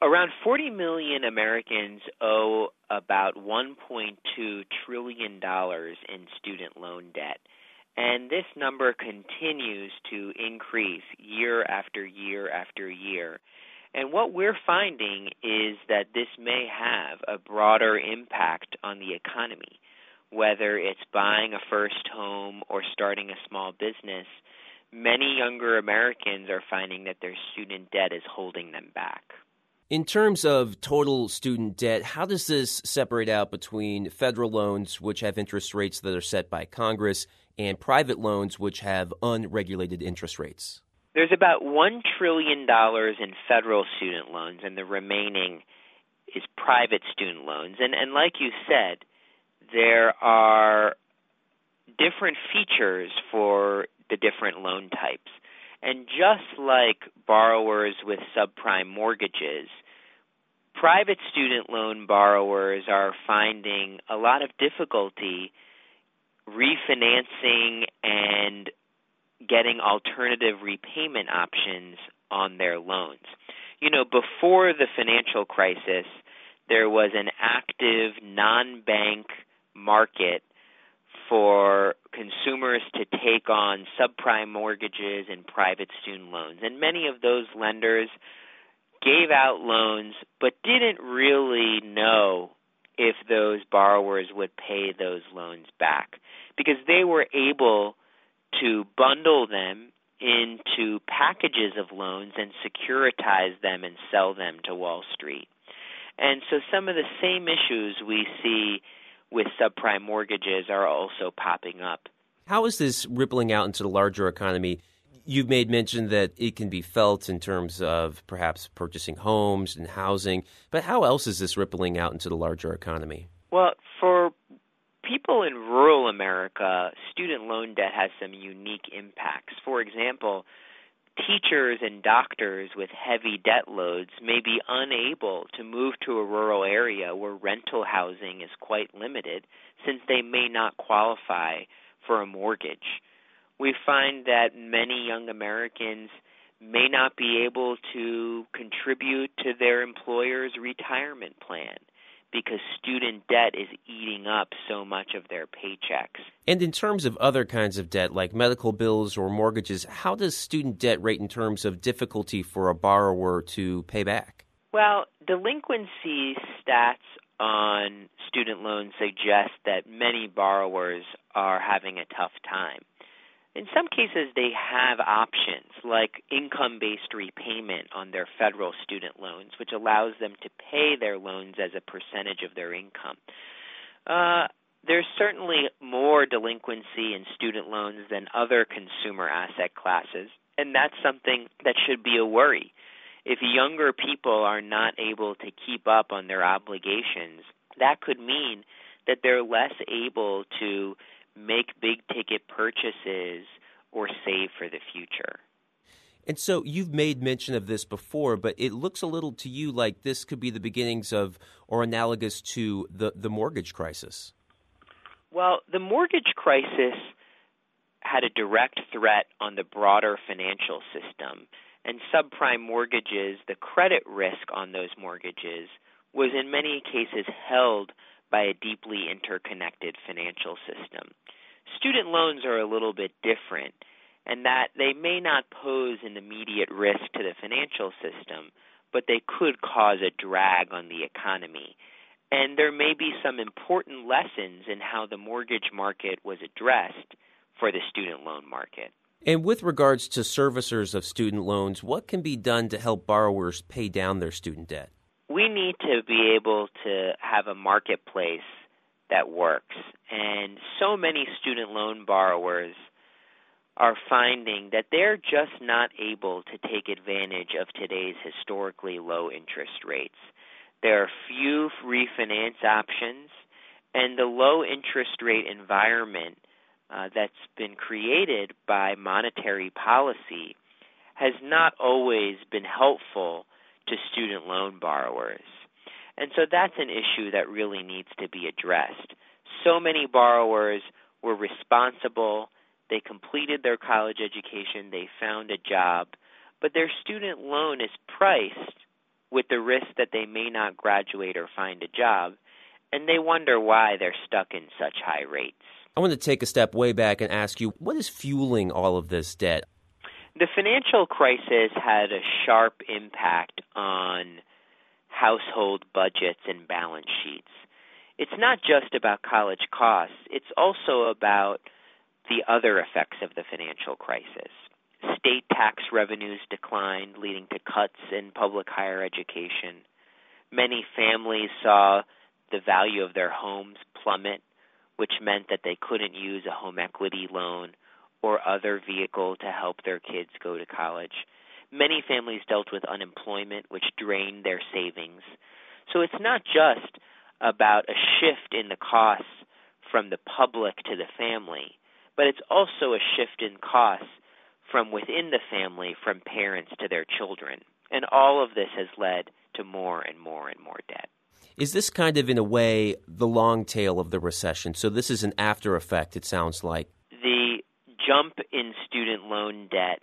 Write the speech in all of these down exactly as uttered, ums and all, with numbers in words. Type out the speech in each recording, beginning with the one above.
Around forty million Americans owe about one point two trillion dollars in student loan debt. And this number continues to increase year after year after year. And what we're finding is that this may have a broader impact on the economy, whether it's buying a first home or starting a small business. Many younger Americans are finding that their student debt is holding them back. In terms of total student debt, how does this separate out between federal loans, which have interest rates that are set by Congress, and private loans, which have unregulated interest rates? There's about one trillion dollars in federal student loans, and the remaining is private student loans. And, and like you said, there are different features for the different loan types. And just like borrowers with subprime mortgages, private student loan borrowers are finding a lot of difficulty refinancing and getting alternative repayment options on their loans. You know, before the financial crisis, there was an active non-bank market for consumers to take on subprime mortgages and private student loans. And many of those lenders gave out loans but didn't really know if those borrowers would pay those loans back because they were able to bundle them into packages of loans and securitize them and sell them to Wall Street. And so some of the same issues we see with subprime mortgages are also popping up. How is this rippling out into the larger economy? You've made mention that it can be felt in terms of perhaps purchasing homes and housing, but how else is this rippling out into the larger economy? Well, for people in rural America, student loan debt has some unique impacts. For example, teachers and doctors with heavy debt loads may be unable to move to a rural area where rental housing is quite limited since they may not qualify for a mortgage. We find that many young Americans may not be able to contribute to their employer's retirement plan because student debt is eating up so much of their paychecks. And in terms of other kinds of debt, like medical bills or mortgages, how does student debt rate in terms of difficulty for a borrower to pay back? Well, delinquency stats on student loans suggest that many borrowers are having a tough time. In some cases, they have options like income-based repayment on their federal student loans, which allows them to pay their loans as a percentage of their income. Uh, there's certainly more delinquency in student loans than other consumer asset classes, and that's something that should be a worry. If younger people are not able to keep up on their obligations, that could mean that they're less able to make big-ticket purchases or save for the future. And so you've made mention of this before, but it looks a little to you like this could be the beginnings of or analogous to the, the mortgage crisis. Well, the mortgage crisis had a direct threat on the broader financial system, and subprime mortgages, the credit risk on those mortgages, was in many cases held by a deeply interconnected financial system. Student loans are a little bit different in that they may not pose an immediate risk to the financial system, but they could cause a drag on the economy. And there may be some important lessons in how the mortgage market was addressed for the student loan market. And with regards to servicers of student loans, what can be done to help borrowers pay down their student debt? We need to be able to have a marketplace that works. And so many student loan borrowers are finding that they're just not able to take advantage of today's historically low interest rates. There are few refinance options, and the low interest rate environment uh, that's been created by monetary policy has not always been helpful to student loan borrowers. And so that's an issue that really needs to be addressed. So many borrowers were responsible, they completed their college education, they found a job, but their student loan is priced with the risk that they may not graduate or find a job, and they wonder why they're stuck in such high rates. I want to take a step way back and ask you, what is fueling all of this debt? The financial crisis had a sharp impact on household budgets and balance sheets. It's not just about college costs. It's also about the other effects of the financial crisis. State tax revenues declined, leading to cuts in public higher education. Many families saw the value of their homes plummet, which meant that they couldn't use a home equity loan or other vehicle to help their kids go to college. Many families dealt with unemployment, which drained their savings. So it's not just about a shift in the costs from the public to the family, but it's also a shift in costs from within the family, from parents to their children. And all of this has led to more and more and more debt. Is this kind of, in a way, the long tail of the recession? So this is an after effect, it sounds like. The jump in student loan debt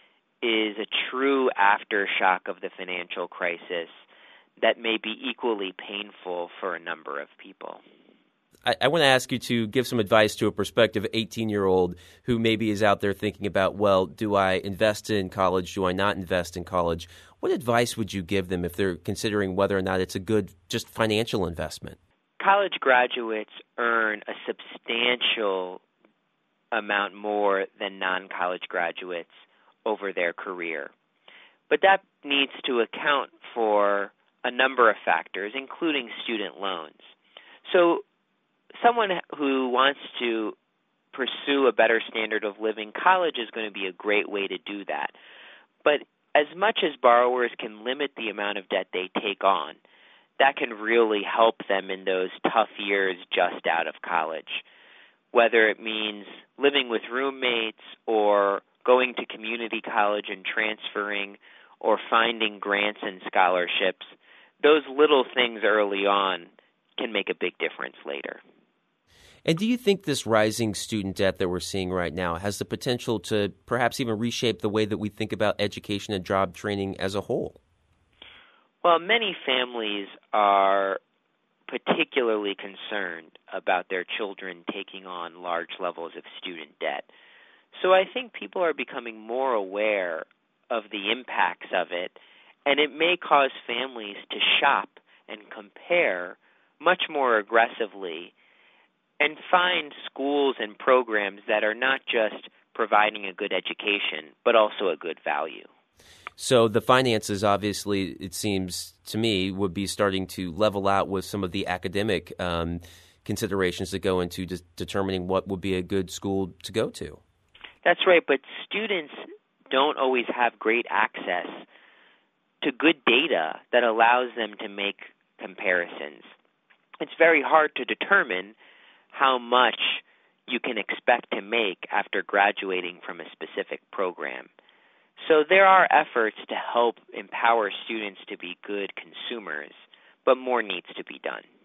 is a true aftershock of the financial crisis that may be equally painful for a number of people. I, I want to ask you to give some advice to a prospective eighteen-year-old who maybe is out there thinking about, well, do I invest in college? Do I not invest in college? What advice would you give them if they're considering whether or not it's a good just financial investment? College graduates earn a substantial amount more than non-college graduates over their career. But that needs to account for a number of factors, including student loans. So someone who wants to pursue a better standard of living, college is going to be a great way to do that. But as much as borrowers can limit the amount of debt they take on, that can really help them in those tough years just out of college, whether it means living with roommates or going to community college and transferring or finding grants and scholarships. Those little things early on can make a big difference later. And do you think this rising student debt that we're seeing right now has the potential to perhaps even reshape the way that we think about education and job training as a whole? Well, many families are particularly concerned about their children taking on large levels of student debt. So I think people are becoming more aware of the impacts of it, and it may cause families to shop and compare much more aggressively and find schools and programs that are not just providing a good education, but also a good value. So the finances, obviously, it seems to me, would be starting to level out with some of the academic um, considerations that go into de- determining what would be a good school to go to. That's right, but students don't always have great access to good data that allows them to make comparisons. It's very hard to determine how much you can expect to make after graduating from a specific program. So there are efforts to help empower students to be good consumers, but more needs to be done.